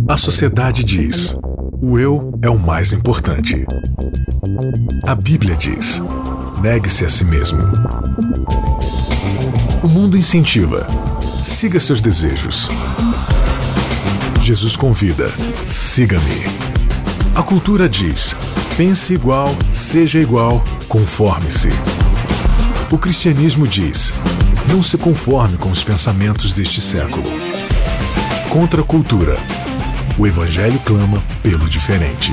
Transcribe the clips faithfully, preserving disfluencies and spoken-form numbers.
A sociedade diz: o eu é o mais importante. A Bíblia diz: negue-se a si mesmo. O mundo incentiva: siga seus desejos. Jesus convida: siga-me. A cultura diz: pense igual, seja igual, conforme-se. O cristianismo diz: não se conforme com os pensamentos deste século. Contra a cultura, o Evangelho clama pelo diferente.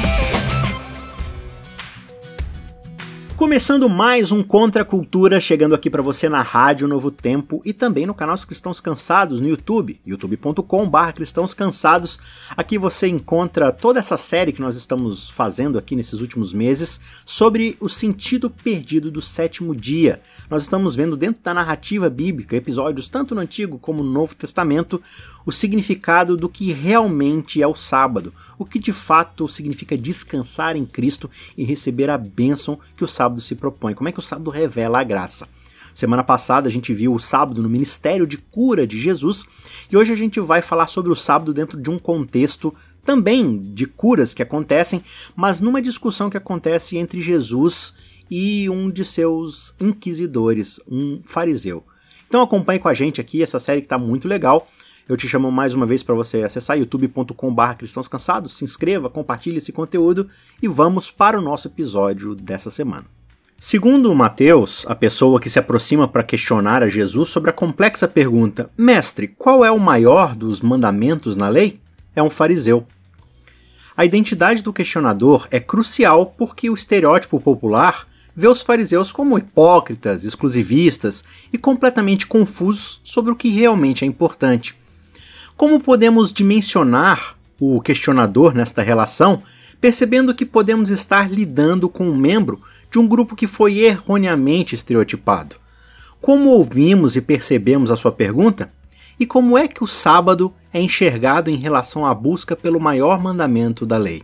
Começando mais um Contra a Cultura, chegando aqui para você na Rádio Novo Tempo e também no canal Cristãos Cansados no YouTube, youtube ponto com barra Cristãos Cansados. Aqui você encontra toda essa série que nós estamos fazendo aqui nesses últimos meses sobre o sentido perdido do sétimo dia. Nós estamos vendo dentro da narrativa bíblica, episódios tanto no Antigo como no Novo Testamento, o significado do que realmente é o sábado, o que de fato significa descansar em Cristo e receber a bênção que o sábado se propõe, como é que o sábado revela a graça. Semana passada a gente viu o sábado no ministério de cura de Jesus e hoje a gente vai falar sobre o sábado dentro de um contexto também de curas que acontecem, mas numa discussão que acontece entre Jesus e um de seus inquisidores, um fariseu. Então acompanhe com a gente aqui essa série que está muito legal. Eu te chamo mais uma vez para você acessar youtube ponto com barra Cristãos Cansados, se inscreva, compartilhe esse conteúdo e vamos para o nosso episódio dessa semana. Segundo Mateus, a pessoa que se aproxima para questionar a Jesus sobre a complexa pergunta: Mestre, qual é o maior dos mandamentos na lei? É um fariseu. A identidade do questionador é crucial porque o estereótipo popular vê os fariseus como hipócritas, exclusivistas e completamente confusos sobre o que realmente é importante. Como podemos dimensionar o questionador nesta relação, percebendo que podemos estar lidando com um membro de um grupo que foi erroneamente estereotipado? Como ouvimos e percebemos a sua pergunta? E como é que o sábado é enxergado em relação à busca pelo maior mandamento da lei?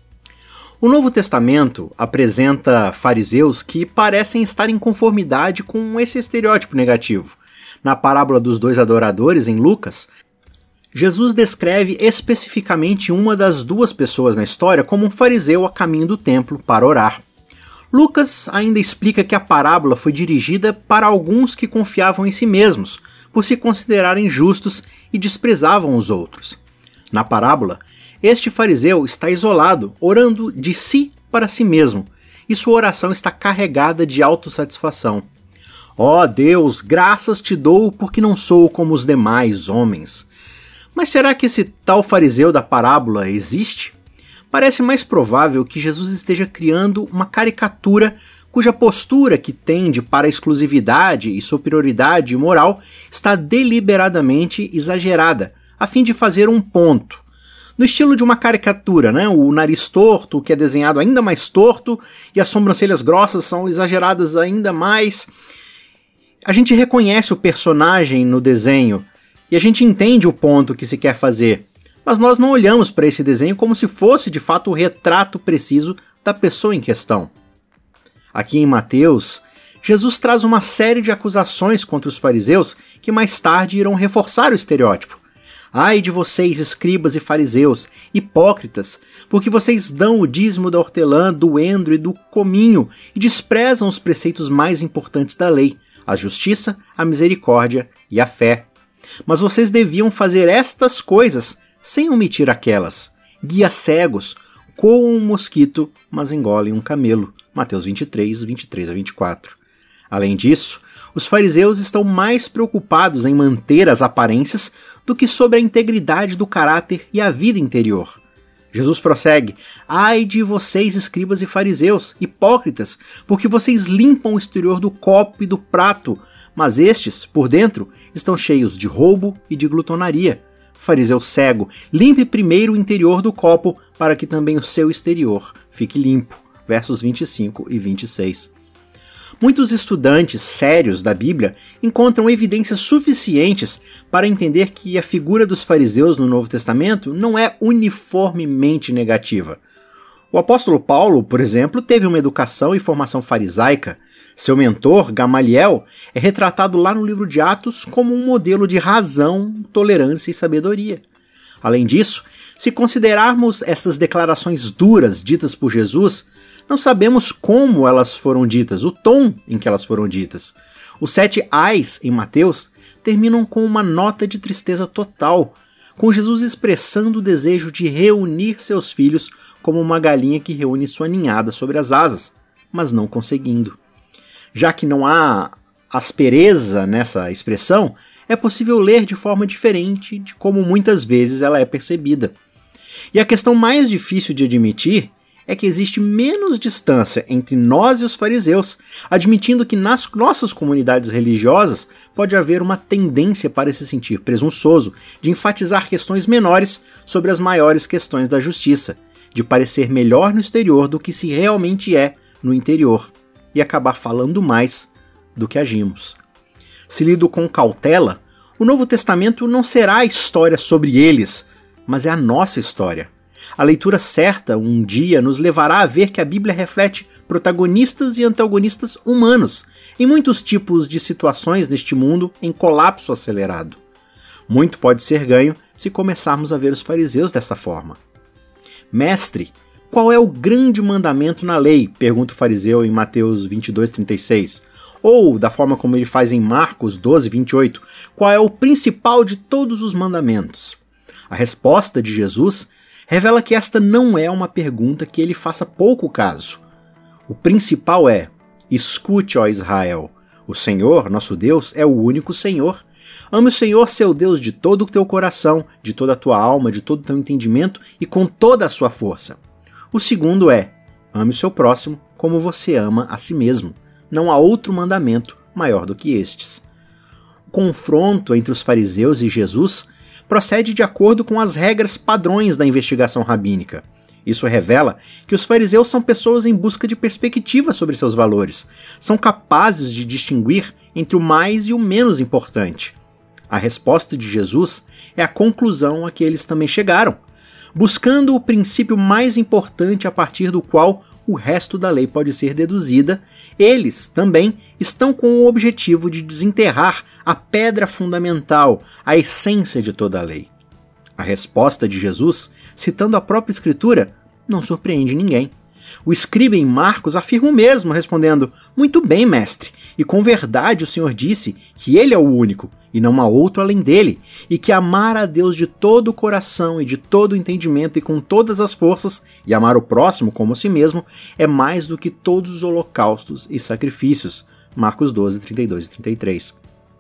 O Novo Testamento apresenta fariseus que parecem estar em conformidade com esse estereótipo negativo. Na parábola dos dois adoradores, em Lucas, Jesus descreve especificamente uma das duas pessoas na história como um fariseu a caminho do templo para orar. Lucas ainda explica que a parábola foi dirigida para alguns que confiavam em si mesmos, por se considerarem justos e desprezavam os outros. Na parábola, este fariseu está isolado, orando de si para si mesmo, e sua oração está carregada de autossatisfação. Ó Deus, graças te dou porque não sou como os demais homens. Mas será que esse tal fariseu da parábola existe? Parece mais provável que Jesus esteja criando uma caricatura cuja postura que tende para a exclusividade e superioridade moral está deliberadamente exagerada, a fim de fazer um ponto. No estilo de uma caricatura, né? O nariz torto, que é desenhado ainda mais torto, e as sobrancelhas grossas são exageradas ainda mais. A gente reconhece o personagem no desenho, e a gente entende o ponto que se quer fazer, mas nós não olhamos para esse desenho como se fosse de fato o retrato preciso da pessoa em questão. Aqui em Mateus, Jesus traz uma série de acusações contra os fariseus que mais tarde irão reforçar o estereótipo. Ai de vocês, escribas e fariseus, hipócritas, porque vocês dão o dízimo da hortelã, do endro e do cominho e desprezam os preceitos mais importantes da lei, a justiça, a misericórdia e a fé. Mas vocês deviam fazer estas coisas sem omitir aquelas. Guias cegos, coam um mosquito, mas engolem um camelo. Mateus vinte e três, vinte e três a vinte e quatro. Além disso, os fariseus estão mais preocupados em manter as aparências do que sobre a integridade do caráter e a vida interior. Jesus prossegue: ai de vocês, escribas e fariseus, hipócritas, porque vocês limpam o exterior do copo e do prato, mas estes, por dentro, estão cheios de roubo e de glutonaria. Fariseu cego, limpe primeiro o interior do copo, para que também o seu exterior fique limpo. Versos vinte e cinco e vinte e seis. Muitos estudantes sérios da Bíblia encontram evidências suficientes para entender que a figura dos fariseus no Novo Testamento não é uniformemente negativa. O apóstolo Paulo, por exemplo, teve uma educação e formação farisaica. Seu mentor, Gamaliel, é retratado lá no livro de Atos como um modelo de razão, tolerância e sabedoria. Além disso, se considerarmos essas declarações duras ditas por Jesus, não sabemos como elas foram ditas, o tom em que elas foram ditas. Os sete ais em Mateus terminam com uma nota de tristeza total, com Jesus expressando o desejo de reunir seus filhos como uma galinha que reúne sua ninhada sobre as asas, mas não conseguindo. Já que não há aspereza nessa expressão, é possível ler de forma diferente de como muitas vezes ela é percebida. E a questão mais difícil de admitir é que existe menos distância entre nós e os fariseus, admitindo que nas nossas comunidades religiosas pode haver uma tendência para se sentir presunçoso, de enfatizar questões menores sobre as maiores questões da justiça, de parecer melhor no exterior do que se realmente é no interior, e acabar falando mais do que agimos. Se lido com cautela, o Novo Testamento não será a história sobre eles, mas é a nossa história. A leitura certa, um dia, nos levará a ver que a Bíblia reflete protagonistas e antagonistas humanos, em muitos tipos de situações neste mundo em colapso acelerado. Muito pode ser ganho se começarmos a ver os fariseus dessa forma. Mestre, qual é o grande mandamento na lei? Pergunta o fariseu em Mateus vinte e dois, trinta e seis. Ou, da forma como ele faz em Marcos doze, vinte e oito, qual é o principal de todos os mandamentos? A resposta de Jesus revela que esta não é uma pergunta que ele faça pouco caso. O principal é: escute, ó Israel, o Senhor, nosso Deus, é o único Senhor. Ame o Senhor, seu Deus, de todo o teu coração, de toda a tua alma, de todo o teu entendimento e com toda a sua força. O segundo é: ame o seu próximo como você ama a si mesmo. Não há outro mandamento maior do que estes. O confronto entre os fariseus e Jesus procede de acordo com as regras padrões da investigação rabínica. Isso revela que os fariseus são pessoas em busca de perspectiva sobre seus valores. São capazes de distinguir entre o mais e o menos importante. A resposta de Jesus é a conclusão a que eles também chegaram, buscando o princípio mais importante a partir do qual o resto da lei pode ser deduzida. Eles também estão com o objetivo de desenterrar a pedra fundamental, a essência de toda a lei. A resposta de Jesus, citando a própria Escritura, não surpreende ninguém. O escriba em Marcos afirma o mesmo, respondendo: muito bem, mestre, e com verdade o Senhor disse que ele é o único, e não há outro além dele, e que amar a Deus de todo o coração e de todo o entendimento e com todas as forças, e amar o próximo como a si mesmo, é mais do que todos os holocaustos e sacrifícios. Marcos doze, trinta e dois e trinta e três.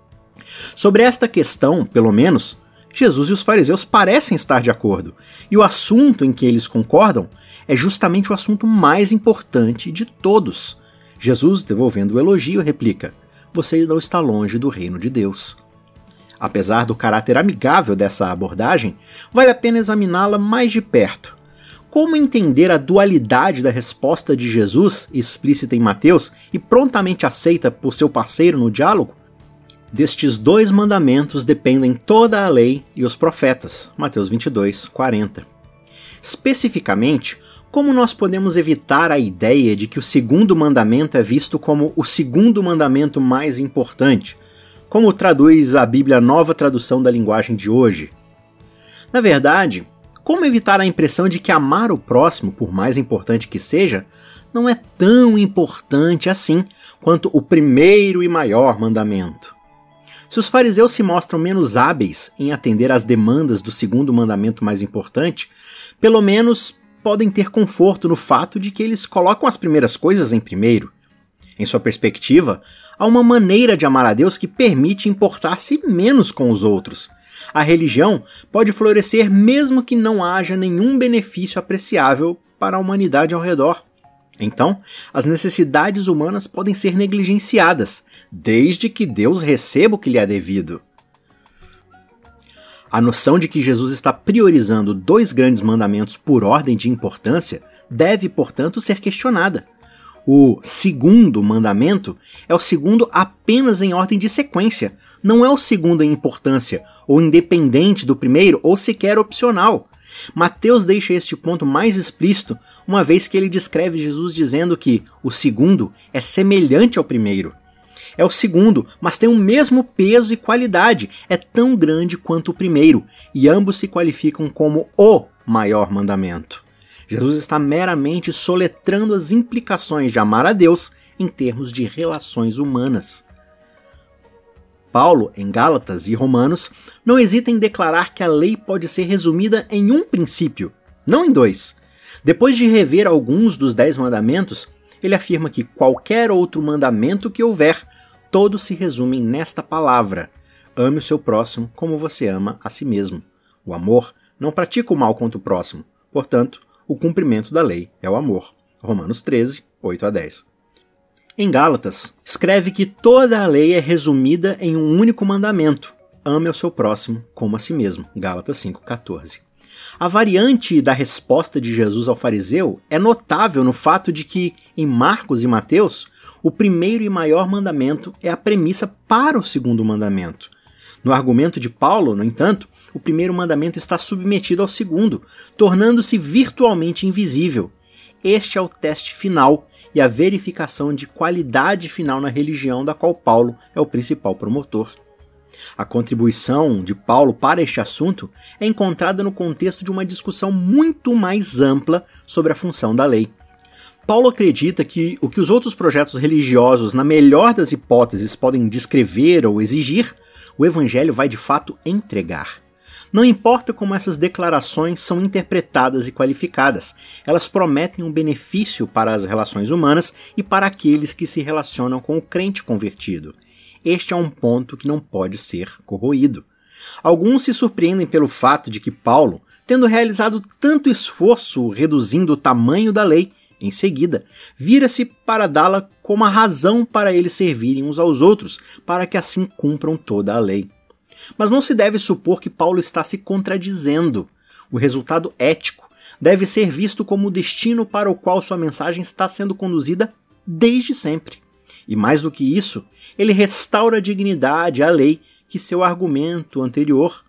Sobre esta questão, pelo menos, Jesus e os fariseus parecem estar de acordo, e o assunto em que eles concordam é justamente o assunto mais importante de todos. Jesus, devolvendo o elogio, replica: você não está longe do reino de Deus. Apesar do caráter amigável dessa abordagem, vale a pena examiná-la mais de perto. Como entender a dualidade da resposta de Jesus, explícita em Mateus e prontamente aceita por seu parceiro no diálogo? Destes dois mandamentos dependem toda a lei e os profetas. Mateus vinte e dois, quarenta. Especificamente, como nós podemos evitar a ideia de que o segundo mandamento é visto como o segundo mandamento mais importante, como traduz a Bíblia Nova Tradução da Linguagem de hoje? Na verdade, como evitar a impressão de que amar o próximo, por mais importante que seja, não é tão importante assim quanto o primeiro e maior mandamento? Se os fariseus se mostram menos hábeis em atender às demandas do segundo mandamento mais importante, pelo menos podem ter conforto no fato de que eles colocam as primeiras coisas em primeiro. Em sua perspectiva, há uma maneira de amar a Deus que permite importar-se menos com os outros. A religião pode florescer mesmo que não haja nenhum benefício apreciável para a humanidade ao redor. Então, as necessidades humanas podem ser negligenciadas, desde que Deus receba o que lhe é devido. A noção de que Jesus está priorizando dois grandes mandamentos por ordem de importância deve, portanto, ser questionada. O segundo mandamento é o segundo apenas em ordem de sequência, não é o segundo em importância, ou independente do primeiro, ou sequer opcional. Mateus deixa este ponto mais explícito, uma vez que ele descreve Jesus dizendo que o segundo é semelhante ao primeiro. É o segundo, mas tem o mesmo peso e qualidade, é tão grande quanto o primeiro, e ambos se qualificam como o maior mandamento. Jesus está meramente soletrando as implicações de amar a Deus em termos de relações humanas. Paulo, em Gálatas e Romanos, não hesita em declarar que a lei pode ser resumida em um princípio, não em dois. Depois de rever alguns dos dez mandamentos, ele afirma que qualquer outro mandamento que houver, todos se resumem nesta palavra: ame o seu próximo como você ama a si mesmo. O amor não pratica o mal contra o próximo, portanto, o cumprimento da lei é o amor. Romanos treze, oito a dez. Em Gálatas, escreve que toda a lei é resumida em um único mandamento: ame ao seu próximo como a si mesmo. Gálatas cinco, quatorze. A variante da resposta de Jesus ao fariseu é notável no fato de que, em Marcos e Mateus, o primeiro e maior mandamento é a premissa para o segundo mandamento. No argumento de Paulo, no entanto, o primeiro mandamento está submetido ao segundo, tornando-se virtualmente invisível. Este é o teste final e a verificação de qualidade final na religião da qual Paulo é o principal promotor. A contribuição de Paulo para este assunto é encontrada no contexto de uma discussão muito mais ampla sobre a função da lei. Paulo acredita que o que os outros projetos religiosos, na melhor das hipóteses, podem descrever ou exigir, o Evangelho vai de fato entregar. Não importa como essas declarações são interpretadas e qualificadas, elas prometem um benefício para as relações humanas e para aqueles que se relacionam com o crente convertido. Este é um ponto que não pode ser corroído. Alguns se surpreendem pelo fato de que Paulo, tendo realizado tanto esforço reduzindo o tamanho da lei, em seguida, vira-se para dá-la como a razão para eles servirem uns aos outros, para que assim cumpram toda a lei. Mas não se deve supor que Paulo está se contradizendo. O resultado ético deve ser visto como o destino para o qual sua mensagem está sendo conduzida desde sempre. E mais do que isso, ele restaura a dignidade à lei que seu argumento anterior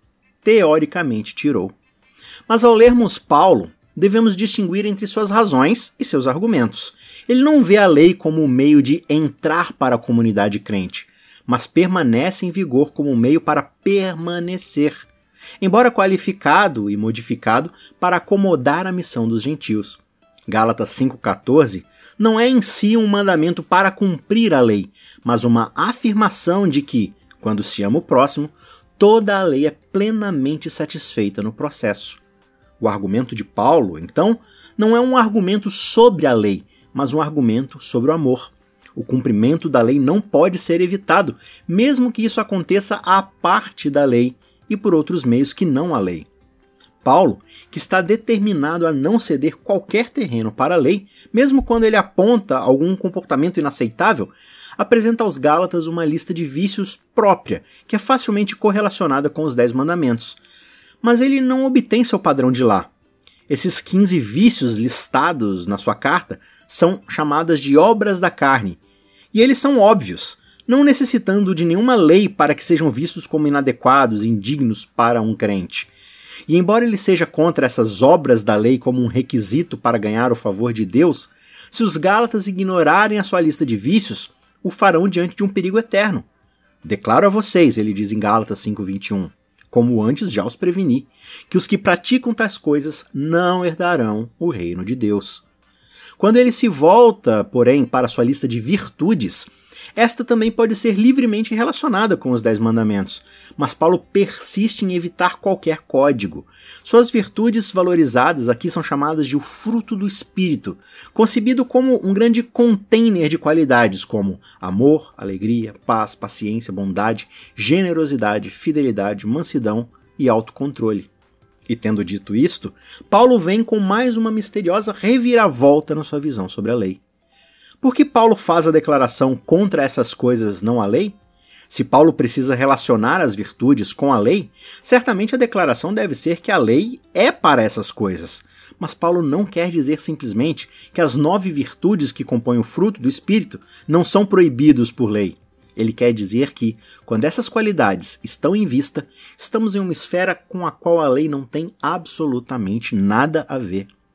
teoricamente tirou. Mas ao lermos Paulo, devemos distinguir entre suas razões e seus argumentos. Ele não vê a lei como um meio de entrar para a comunidade crente, mas permanece em vigor como um meio para permanecer, embora qualificado e modificado para acomodar a missão dos gentios. Gálatas cinco, quatorze não é em si um mandamento para cumprir a lei, mas uma afirmação de que, quando se ama o próximo, toda a lei é plenamente satisfeita no processo. O argumento de Paulo, então, não é um argumento sobre a lei, mas um argumento sobre o amor. O cumprimento da lei não pode ser evitado, mesmo que isso aconteça à parte da lei e por outros meios que não a lei. Paulo, que está determinado a não ceder qualquer terreno para a lei, mesmo quando ele aponta algum comportamento inaceitável, apresenta aos Gálatas uma lista de vícios própria, que é facilmente correlacionada com os Dez Mandamentos. Mas ele não obtém seu padrão de lá. Esses quinze vícios listados na sua carta são chamadas de obras da carne, e eles são óbvios, não necessitando de nenhuma lei para que sejam vistos como inadequados e indignos para um crente. E embora ele seja contra essas obras da lei como um requisito para ganhar o favor de Deus, se os Gálatas ignorarem a sua lista de vícios, o farão diante de um perigo eterno. Declaro a vocês, ele diz em Gálatas cinco, vinte e um, como antes já os preveni, que os que praticam tais coisas não herdarão o reino de Deus. Quando ele se volta, porém, para sua lista de virtudes, esta também pode ser livremente relacionada com os Dez Mandamentos, mas Paulo persiste em evitar qualquer código. Suas virtudes valorizadas aqui são chamadas de o fruto do Espírito, concebido como um grande container de qualidades como amor, alegria, paz, paciência, bondade, generosidade, fidelidade, mansidão e autocontrole. E tendo dito isto, Paulo vem com mais uma misteriosa reviravolta na sua visão sobre a lei. Por que Paulo faz a declaração contra essas coisas não a lei? Se Paulo precisa relacionar as virtudes com a lei, certamente a declaração deve ser que a lei é para essas coisas. Mas Paulo não quer dizer simplesmente que as nove virtudes que compõem o fruto do Espírito não são proibidos por lei. Ele quer dizer que, quando essas qualidades estão em vista, estamos em uma esfera com a qual a lei não tem absolutamente nada a ver.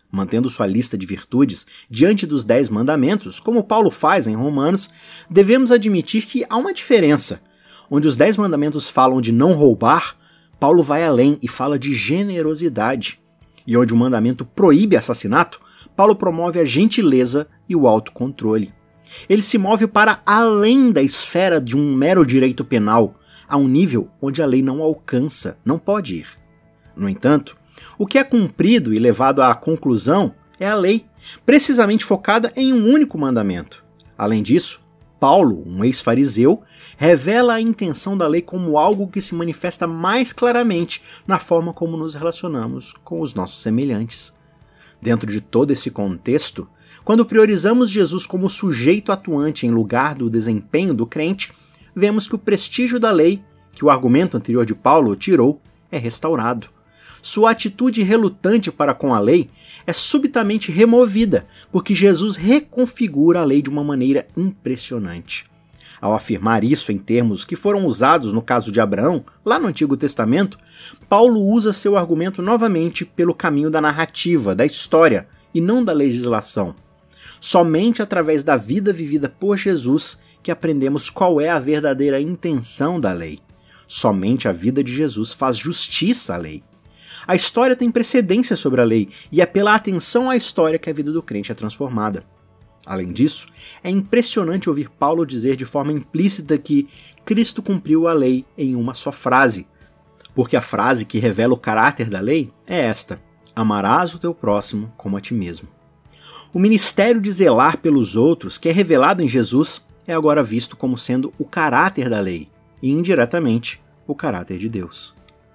Mantendo sua lista de virtudes diante dos dez mandamentos, como Paulo faz em Romanos, devemos admitir que há uma diferença. Onde os dez mandamentos falam de não roubar, Paulo vai além e fala de generosidade. E onde o mandamento proíbe assassinato, Paulo promove a gentileza e o autocontrole. Ele se move para além da esfera de um mero direito penal, a um nível onde a lei não alcança, não pode ir. No entanto, o que é cumprido e levado à conclusão é a lei, precisamente focada em um único mandamento. Além disso, Paulo, um ex-fariseu, revela a intenção da lei como algo que se manifesta mais claramente na forma como nos relacionamos com os nossos semelhantes. Dentro de todo esse contexto, quando priorizamos Jesus como sujeito atuante em lugar do desempenho do crente, vemos que o prestígio da lei, que o argumento anterior de Paulo tirou, é restaurado. Sua atitude relutante para com a lei é subitamente removida, porque Jesus reconfigura a lei de uma maneira impressionante. Ao afirmar isso em termos que foram usados no caso de Abraão, lá no Antigo Testamento, Paulo usa seu argumento novamente pelo caminho da narrativa, da história, e não da legislação. Somente através da vida vivida por Jesus que aprendemos qual é a verdadeira intenção da lei. Somente a vida de Jesus faz justiça à lei. A história tem precedência sobre a lei, e é pela atenção à história que a vida do crente é transformada. Além disso, é impressionante ouvir Paulo dizer de forma implícita que Cristo cumpriu a lei em uma só frase, porque a frase que revela o caráter da lei é esta: amarás o teu próximo como a ti mesmo. O ministério de zelar pelos outros, que é revelado em Jesus, é agora visto como sendo o caráter da lei, e indiretamente o caráter de Deus.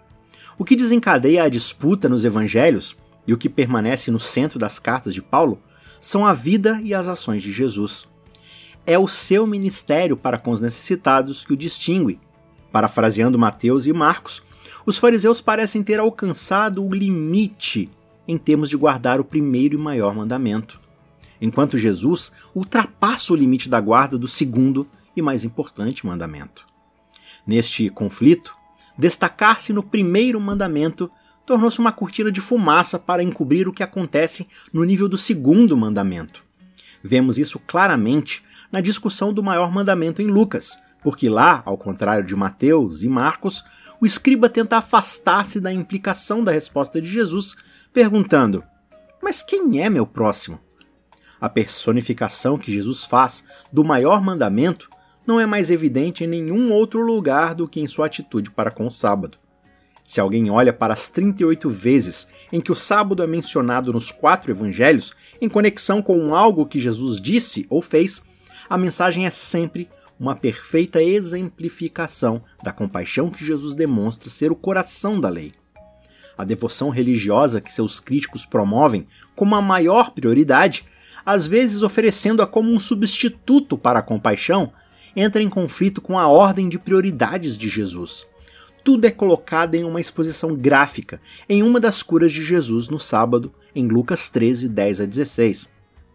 O que desencadeia a disputa nos evangelhos, e o que permanece no centro das cartas de Paulo, são a vida e as ações de Jesus. É o seu ministério para com os necessitados que o distingue. Parafraseando Mateus e Marcos, os fariseus parecem ter alcançado o limite em termos de guardar o primeiro e maior mandamento, enquanto Jesus ultrapassa o limite da guarda do segundo e mais importante mandamento. Neste conflito, destacar-se no primeiro mandamento tornou-se uma cortina de fumaça para encobrir o que acontece no nível do segundo mandamento. Vemos isso claramente na discussão do maior mandamento em Lucas, porque lá, ao contrário de Mateus e Marcos, o escriba tenta afastar-se da implicação da resposta de Jesus, perguntando: mas quem é meu próximo? A personificação que Jesus faz do maior mandamento não é mais evidente em nenhum outro lugar do que em sua atitude para com o sábado. Se alguém olha para as trinta e oito vezes em que o sábado é mencionado nos quatro evangelhos, em conexão com algo que Jesus disse ou fez, a mensagem é sempre uma perfeita exemplificação da compaixão que Jesus demonstra ser o coração da lei. A devoção religiosa que seus críticos promovem como a maior prioridade, às vezes oferecendo-a como um substituto para a compaixão, entra em conflito com a ordem de prioridades de Jesus. Tudo é colocado em uma exposição gráfica em uma das curas de Jesus no sábado, em Lucas treze, dez a dezesseis.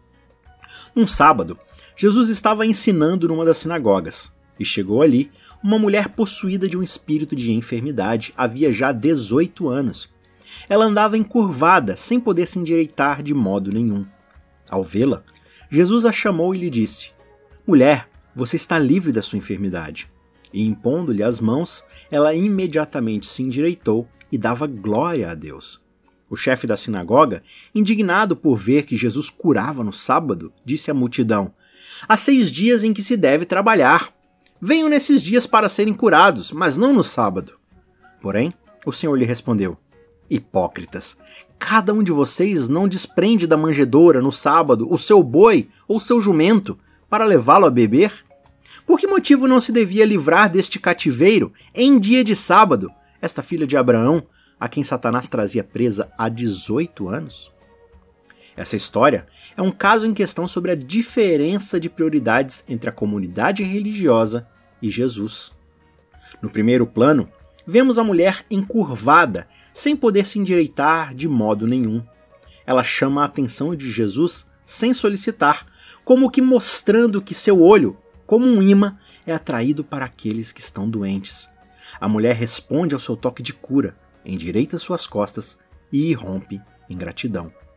Num sábado, Jesus estava ensinando numa das sinagogas, e chegou ali uma mulher possuída de um espírito de enfermidade havia já dezoito anos. Ela andava encurvada, sem poder se endireitar de modo nenhum. Ao vê-la, Jesus a chamou e lhe disse: mulher, você está livre da sua enfermidade. E impondo-lhe as mãos, ela imediatamente se endireitou e dava glória a Deus. O chefe da sinagoga, indignado por ver que Jesus curava no sábado, disse à multidão: há seis dias em que se deve trabalhar. Venham nesses dias para serem curados, mas não no sábado. Porém, o Senhor lhe respondeu: hipócritas, cada um de vocês não desprende da manjedoura no sábado o seu boi ou seu jumento para levá-lo a beber? Por que motivo não se devia livrar deste cativeiro em dia de sábado esta filha de Abraão, a quem Satanás trazia presa há dezoito anos? Essa história é um caso em questão sobre a diferença de prioridades entre a comunidade religiosa e Jesus. No primeiro plano, vemos a mulher encurvada, sem poder se endireitar de modo nenhum. Ela chama a atenção de Jesus sem solicitar, como que mostrando que seu olho, como um imã, é atraído para aqueles que estão doentes. A mulher responde ao seu toque de cura, endireita suas costas e irrompe em gratidão.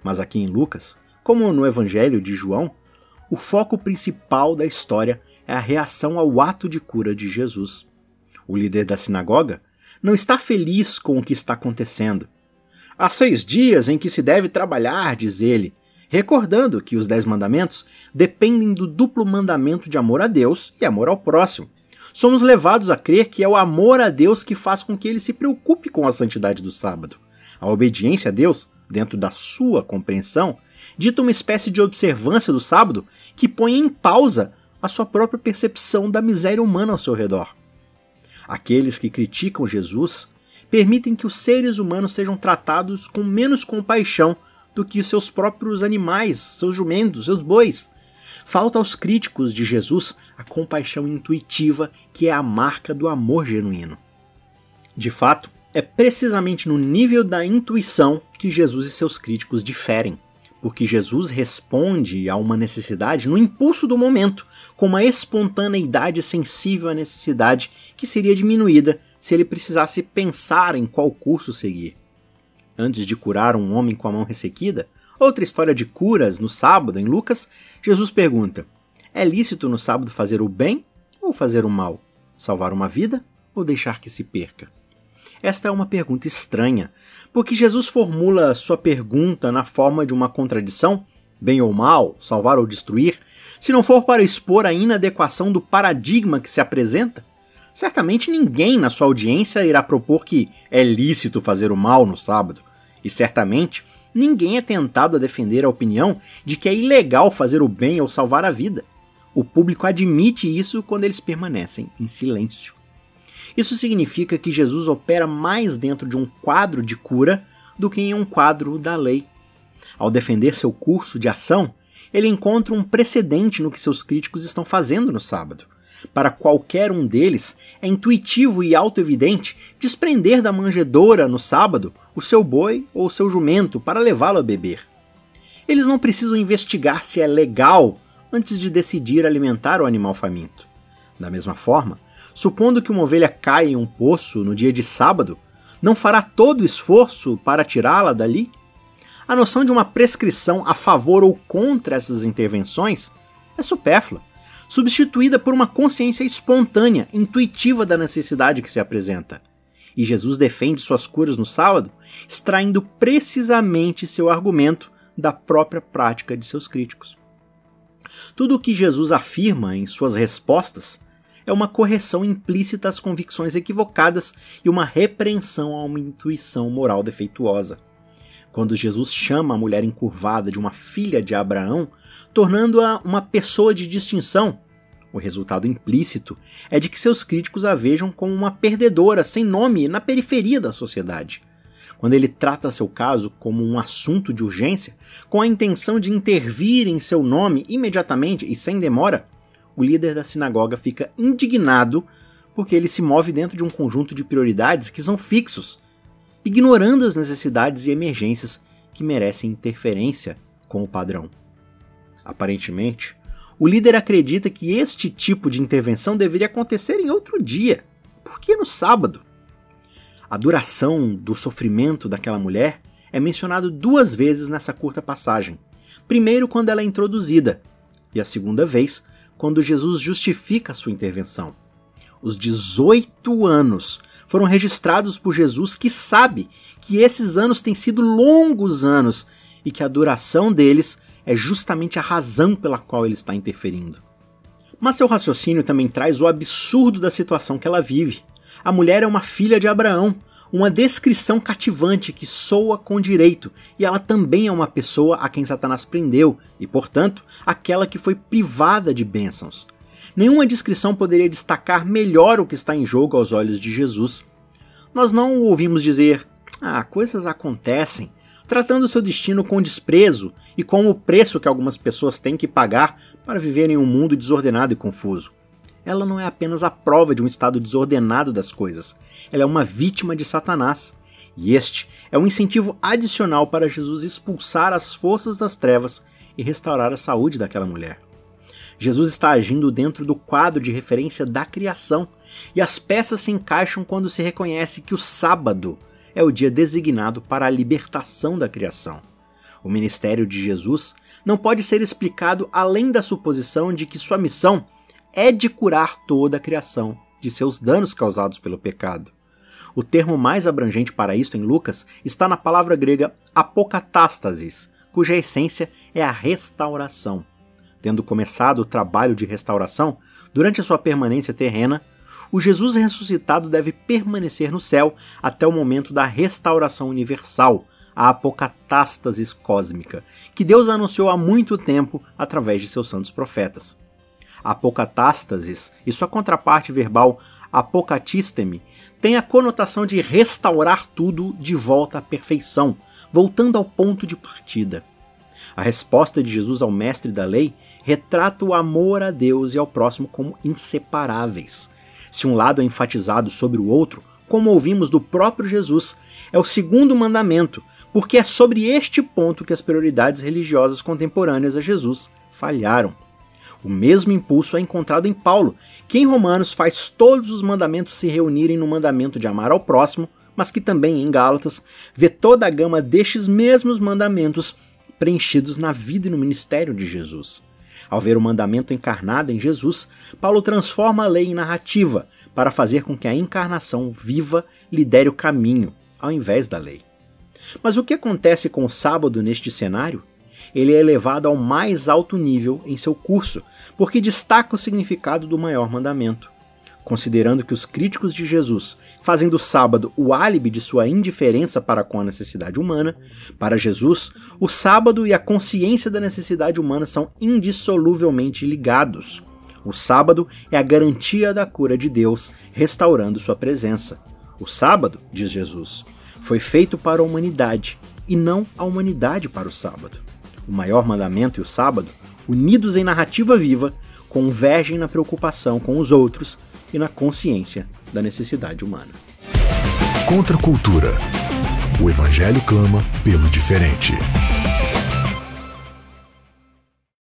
Mas aqui em Lucas, como no Evangelho de João, o foco principal da história é a reação ao ato de cura de Jesus. O líder da sinagoga não está feliz com o que está acontecendo. Há seis dias em que se deve trabalhar, diz ele, recordando que os dez mandamentos dependem do duplo mandamento de amor a Deus e amor ao próximo. Somos levados a crer que é o amor a Deus que faz com que ele se preocupe com a santidade do sábado. A obediência a Deus, dentro da sua compreensão, dita uma espécie de observância do sábado que põe em pausa a sua própria percepção da miséria humana ao seu redor. Aqueles que criticam Jesus permitem que os seres humanos sejam tratados com menos compaixão do que os seus próprios animais, seus jumentos, seus bois. Falta aos críticos de Jesus a compaixão intuitiva que é a marca do amor genuíno. De fato, é precisamente no nível da intuição que Jesus e seus críticos diferem, porque Jesus responde a uma necessidade no impulso do momento, com uma espontaneidade sensível à necessidade que seria diminuída se ele precisasse pensar em qual curso seguir. Antes de curar um homem com a mão ressequida, outra história de curas no sábado, em Lucas, Jesus pergunta: é lícito no sábado fazer o bem ou fazer o mal? Salvar uma vida ou deixar que se perca? Esta é uma pergunta estranha, porque Jesus formula sua pergunta na forma de uma contradição, bem ou mal, salvar ou destruir, se não for para expor a inadequação do paradigma que se apresenta. Certamente ninguém na sua audiência irá propor que é lícito fazer o mal no sábado, e certamente ninguém é tentado a defender a opinião de que é ilegal fazer o bem ou salvar a vida. O público admite isso quando eles permanecem em silêncio. Isso significa que Jesus opera mais dentro de um quadro de cura do que em um quadro da lei. Ao defender seu curso de ação, ele encontra um precedente no que seus críticos estão fazendo no sábado. Para qualquer um deles, é intuitivo e autoevidente desprender da manjedoura no sábado o seu boi ou o seu jumento para levá-lo a beber. Eles não precisam investigar se é legal antes de decidir alimentar o animal faminto. Da mesma forma, supondo que uma ovelha caia em um poço no dia de sábado, não fará todo o esforço para tirá-la dali? A noção de uma prescrição a favor ou contra essas intervenções é supérflua, substituída por uma consciência espontânea, intuitiva da necessidade que se apresenta. E Jesus defende suas curas no sábado, extraindo precisamente seu argumento da própria prática de seus críticos. Tudo o que Jesus afirma em suas respostas é uma correção implícita às convicções equivocadas e uma repreensão a uma intuição moral defeituosa. Quando Jesus chama a mulher encurvada de uma filha de Abraão, tornando-a uma pessoa de distinção, o resultado implícito é de que seus críticos a vejam como uma perdedora sem nome na periferia da sociedade. Quando ele trata seu caso como um assunto de urgência, com a intenção de intervir em seu nome imediatamente e sem demora, o líder da sinagoga fica indignado porque ele se move dentro de um conjunto de prioridades que são fixos, ignorando as necessidades e emergências que merecem interferência com o padrão. Aparentemente, o líder acredita que este tipo de intervenção deveria acontecer em outro dia. Por que no sábado? A duração do sofrimento daquela mulher é mencionado duas vezes nessa curta passagem. Primeiro, quando ela é introduzida, e a segunda vez, quando Jesus justifica a sua intervenção. Os dezoito anos foram registrados por Jesus, que sabe que esses anos têm sido longos anos e que a duração deles é justamente a razão pela qual ele está interferindo. Mas seu raciocínio também traz o absurdo da situação que ela vive. A mulher é uma filha de Abraão, uma descrição cativante que soa com direito, e ela também é uma pessoa a quem Satanás prendeu, e, portanto, aquela que foi privada de bênçãos. Nenhuma descrição poderia destacar melhor o que está em jogo aos olhos de Jesus. Nós não o ouvimos dizer, ah, coisas acontecem, tratando seu destino com desprezo e com o preço que algumas pessoas têm que pagar para viver em um mundo desordenado e confuso. Ela não é apenas a prova de um estado desordenado das coisas, ela é uma vítima de Satanás. E este é um incentivo adicional para Jesus expulsar as forças das trevas e restaurar a saúde daquela mulher. Jesus está agindo dentro do quadro de referência da criação, e as peças se encaixam quando se reconhece que o sábado é o dia designado para a libertação da criação. O ministério de Jesus não pode ser explicado além da suposição de que sua missão é de curar toda a criação de seus danos causados pelo pecado. O termo mais abrangente para isso em Lucas está na palavra grega apocatástasis, cuja essência é a restauração. Tendo começado o trabalho de restauração, durante a sua permanência terrena, o Jesus ressuscitado deve permanecer no céu até o momento da restauração universal, a apocatástasis cósmica, que Deus anunciou há muito tempo através de seus santos profetas. A apocatástasis e sua contraparte verbal apocatisteme tem a conotação de restaurar tudo de volta à perfeição, voltando ao ponto de partida. A resposta de Jesus ao mestre da lei retrata o amor a Deus e ao próximo como inseparáveis. Se um lado é enfatizado sobre o outro, como ouvimos do próprio Jesus, é o segundo mandamento, porque é sobre este ponto que as prioridades religiosas contemporâneas a Jesus falharam. O mesmo impulso é encontrado em Paulo, que em Romanos faz todos os mandamentos se reunirem no mandamento de amar ao próximo, mas que também em Gálatas vê toda a gama destes mesmos mandamentos preenchidos na vida e no ministério de Jesus. Ao ver o mandamento encarnado em Jesus, Paulo transforma a lei em narrativa para fazer com que a encarnação viva lidere o caminho, ao invés da lei. Mas o que acontece com o sábado neste cenário? Ele é elevado ao mais alto nível em seu curso, porque destaca o significado do maior mandamento. Considerando que os críticos de Jesus fazem do sábado o álibi de sua indiferença para com a necessidade humana, para Jesus, o sábado e a consciência da necessidade humana são indissoluvelmente ligados. O sábado é a garantia da cura de Deus, restaurando sua presença. O sábado, diz Jesus, foi feito para a humanidade, e não a humanidade para o sábado. O maior mandamento e o sábado, unidos em narrativa viva, convergem na preocupação com os outros e na consciência da necessidade humana. Contra a cultura. O Evangelho clama pelo diferente.